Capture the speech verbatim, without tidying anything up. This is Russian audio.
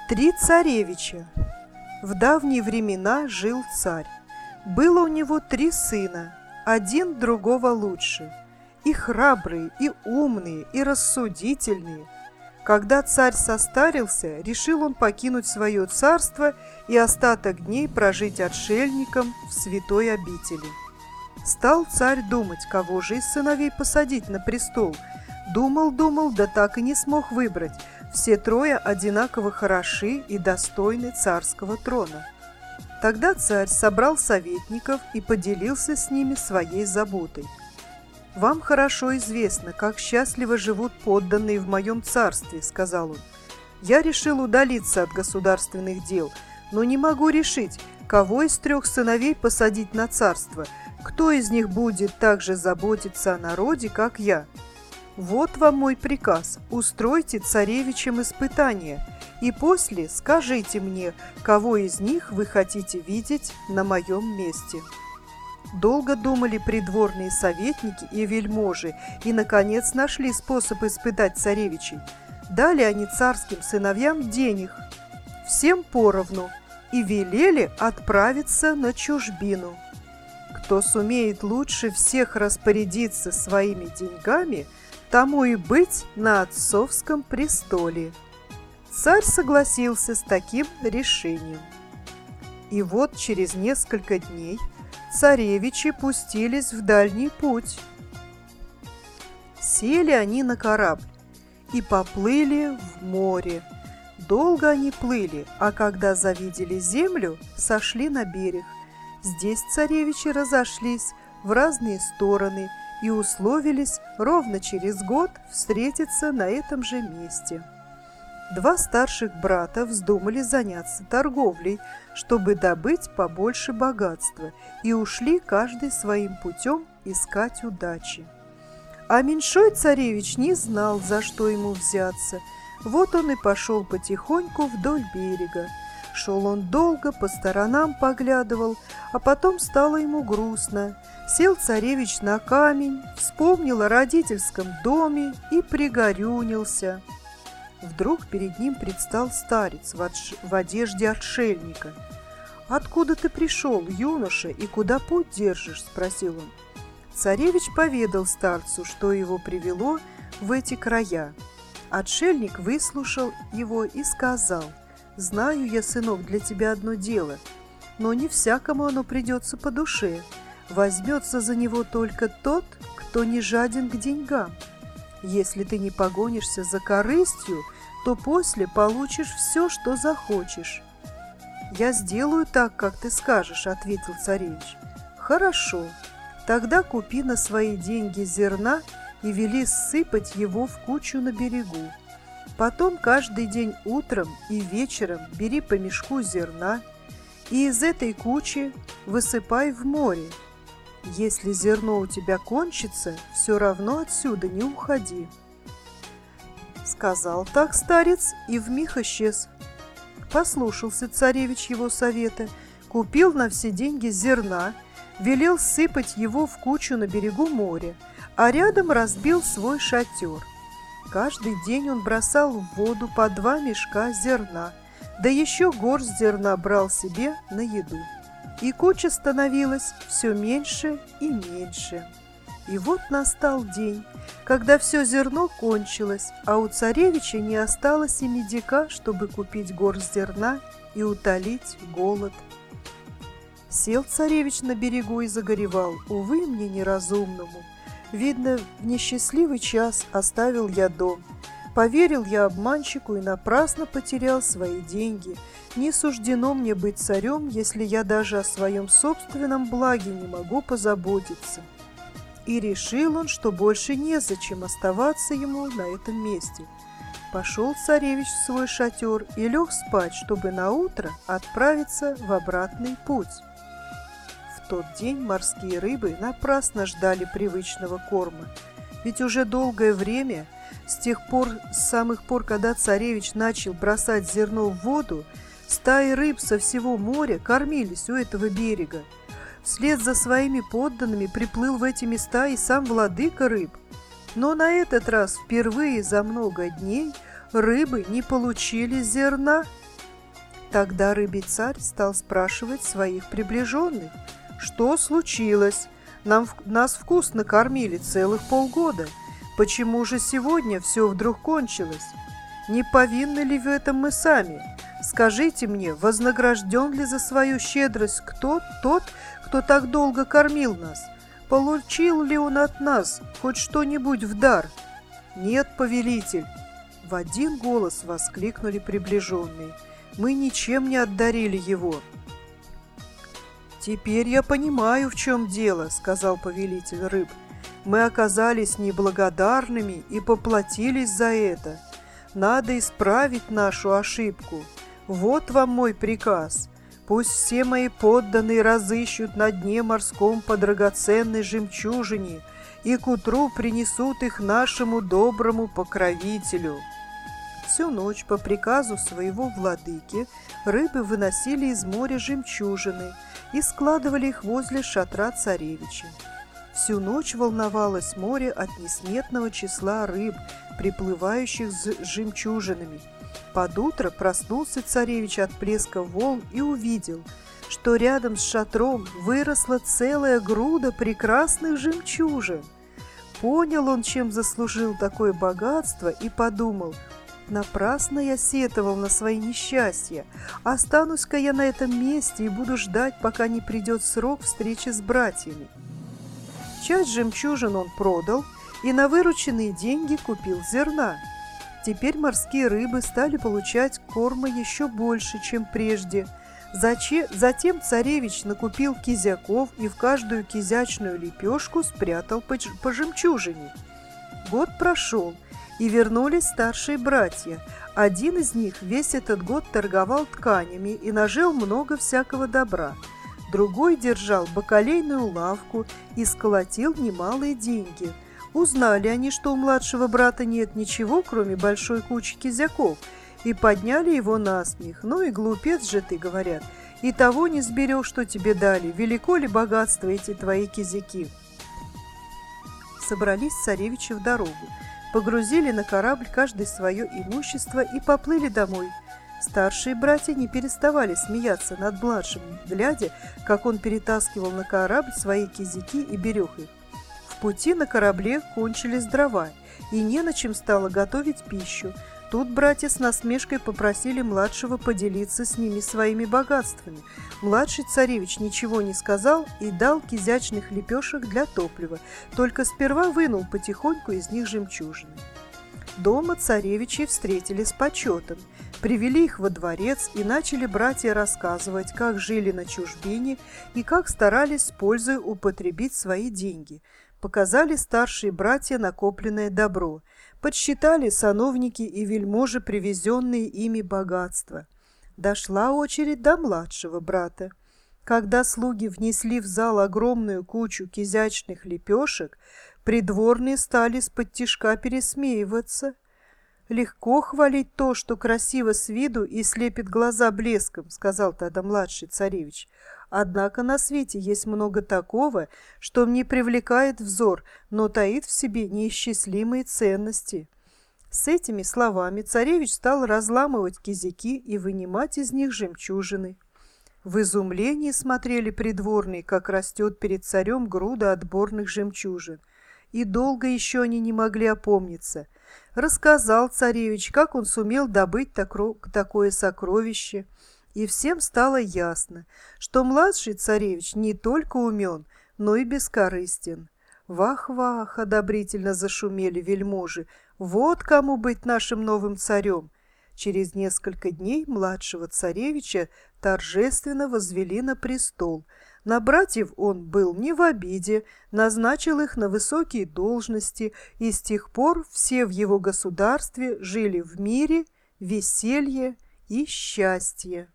Три царевича. В давние времена жил царь. Было у него три сына, один другого лучше. И храбрые, и умные, и рассудительные. Когда царь состарился, решил он покинуть свое царство и остаток дней прожить отшельником в святой обители. Стал царь думать, кого же из сыновей посадить на престол. Думал, думал, да так и не смог выбрать. Все трое одинаково хороши и достойны царского трона. Тогда царь собрал советников и поделился с ними своей заботой. «Вам хорошо известно, как счастливо живут подданные в моем царстве», — сказал он. «Я решил удалиться от государственных дел, но не могу решить, кого из трех сыновей посадить на царство, кто из них будет так же заботиться о народе, как я. Вот вам мой приказ: устройте царевичам испытание, и после скажите мне, кого из них вы хотите видеть на моем месте». Долго думали придворные советники и вельможи и, наконец, нашли способ испытать царевичей. Дали они царским сыновьям денег, всем поровну, и велели отправиться на чужбину. Кто сумеет лучше всех распорядиться своими деньгами, тому и быть на отцовском престоле. Царь согласился с таким решением. И вот через несколько дней царевичи пустились в дальний путь. Сели они на корабль и поплыли в море. Долго они плыли, а когда завидели землю, сошли на берег. Здесь царевичи разошлись в разные стороны и условились ровно через год встретиться на этом же месте. Два старших брата вздумали заняться торговлей, чтобы добыть побольше богатства, и ушли каждый своим путем искать удачи. А меньшой царевич не знал, за что ему взяться. Вот он и пошел потихоньку вдоль берега. Шел он долго, по сторонам поглядывал, а потом стало ему грустно. Сел царевич на камень, вспомнил о родительском доме и пригорюнился. Вдруг перед ним предстал старец в, отш... в одежде отшельника. «Откуда ты пришел, юноша, и куда путь держишь?» – спросил он. Царевич поведал старцу, что его привело в эти края. Отшельник выслушал его и сказал: «Знаю я, сынок, для тебя одно дело, но не всякому оно придется по душе. Возьмется за него только тот, кто не жаден к деньгам. Если ты не погонишься за корыстью, то после получишь все, что захочешь». «Я сделаю так, как ты скажешь», — ответил царевич. «Хорошо, тогда купи на свои деньги зерна и вели сыпать его в кучу на берегу. Потом каждый день утром и вечером бери по мешку зерна и из этой кучи высыпай в море. Если зерно у тебя кончится, все равно отсюда не уходи». Сказал так старец и вмиг исчез. Послушался царевич его совета, купил на все деньги зерна, велел сыпать его в кучу на берегу моря, а рядом разбил свой шатер. Каждый день он бросал в воду по два мешка зерна, да еще горсть зерна брал себе на еду. И куча становилась все меньше и меньше. И вот настал день, когда все зерно кончилось, а у царевича не осталось и медика, чтобы купить горсть зерна и утолить голод. Сел царевич на берегу и загоревал: «Увы мне неразумному! Видно, в несчастливый час оставил я дом. Поверил я обманщику и напрасно потерял свои деньги. Не суждено мне быть царем, если я даже о своем собственном благе не могу позаботиться». И решил он, что больше незачем оставаться ему на этом месте. Пошел царевич в свой шатер и лег спать, чтобы наутро отправиться в обратный путь. В тот день морские рыбы напрасно ждали привычного корма, ведь уже долгое время, с тех пор, с самых пор, когда царевич начал бросать зерно в воду, стаи рыб со всего моря кормились у этого берега. Вслед за своими подданными приплыл в эти места и сам владыка рыб. Но на этот раз впервые за много дней рыбы не получили зерна. Тогда рыбий царь стал спрашивать своих приближенных: «Что случилось? Нам, нас вкусно кормили целых полгода. Почему же сегодня все вдруг кончилось? Не повинны ли в этом мы сами? Скажите мне, вознагражден ли за свою щедрость кто тот, кто так долго кормил нас? Получил ли он от нас хоть что-нибудь в дар?» «Нет, повелитель!» — в один голос воскликнули приближенные. «Мы ничем не отдарили его». «Теперь я понимаю, в чем дело», — сказал повелитель рыб. «Мы оказались неблагодарными и поплатились за это. Надо исправить нашу ошибку. Вот вам мой приказ. Пусть все мои подданные разыщут на дне морском по драгоценной жемчужине и к утру принесут их нашему доброму покровителю». Всю ночь по приказу своего владыки рыбы выносили из моря жемчужины и складывали их возле шатра царевича. Всю ночь волновалось море от несметного числа рыб, приплывающих с жемчужинами. Под утро проснулся царевич от плеска волн и увидел, что рядом с шатром выросла целая груда прекрасных жемчужин. Понял он, чем заслужил такое богатство, и подумал: напрасно я сетовал на свои несчастья. Останусь-ка я на этом месте и буду ждать, пока не придет срок встречи с братьями. Часть жемчужин он продал и на вырученные деньги купил зерна. Теперь морские рыбы стали получать корма еще больше, чем прежде. Затем царевич накупил кизяков и в каждую кизячную лепешку спрятал по жемчужине. Год прошел, и вернулись старшие братья. Один из них весь этот год торговал тканями и нажил много всякого добра. Другой держал бакалейную лавку и сколотил немалые деньги. Узнали они, что у младшего брата нет ничего, кроме большой кучи кизяков, и подняли его насмех. «Ну и глупец же ты, — говорят, — и того не сберешь, что тебе дали. Велико ли богатство эти твои кизяки?» Собрались царевичи в дорогу, погрузили на корабль каждое свое имущество и поплыли домой. Старшие братья не переставали смеяться над младшим, глядя, как он перетаскивал на корабль свои кизяки и берег их. В пути на корабле кончились дрова, и не на чем стало готовить пищу. Тут братья с насмешкой попросили младшего поделиться с ними своими богатствами. Младший царевич ничего не сказал и дал кизячных лепешек для топлива, только сперва вынул потихоньку из них жемчужины. Дома царевичи встретили с почетом, привели их во дворец и начали братья рассказывать, как жили на чужбине и как старались с пользой употребить свои деньги. Показали старшие братья накопленное добро, подсчитали сановники и вельможи привезенные ими богатства. Дошла очередь до младшего брата. Когда слуги внесли в зал огромную кучу кизячных лепешек, придворные стали сподтишка пересмеиваться. «Легко хвалить то, что красиво с виду и слепит глаза блеском», — сказал тогда младший царевич. «Однако на свете есть много такого, что не привлекает взор, но таит в себе неисчислимые ценности». С этими словами царевич стал разламывать кизяки и вынимать из них жемчужины. В изумлении смотрели придворные, как растет перед царем груда отборных жемчужин. И долго еще они не могли опомниться. Рассказал царевич, как он сумел добыть такое сокровище, и всем стало ясно, что младший царевич не только умен, но и бескорыстен. «Вах-вах!» — одобрительно зашумели вельможи. «Вот кому быть нашим новым царем!» Через несколько дней младшего царевича торжественно возвели на престол. На братьев он был не в обиде, назначил их на высокие должности, и с тех пор все в его государстве жили в мире, веселье и счастье.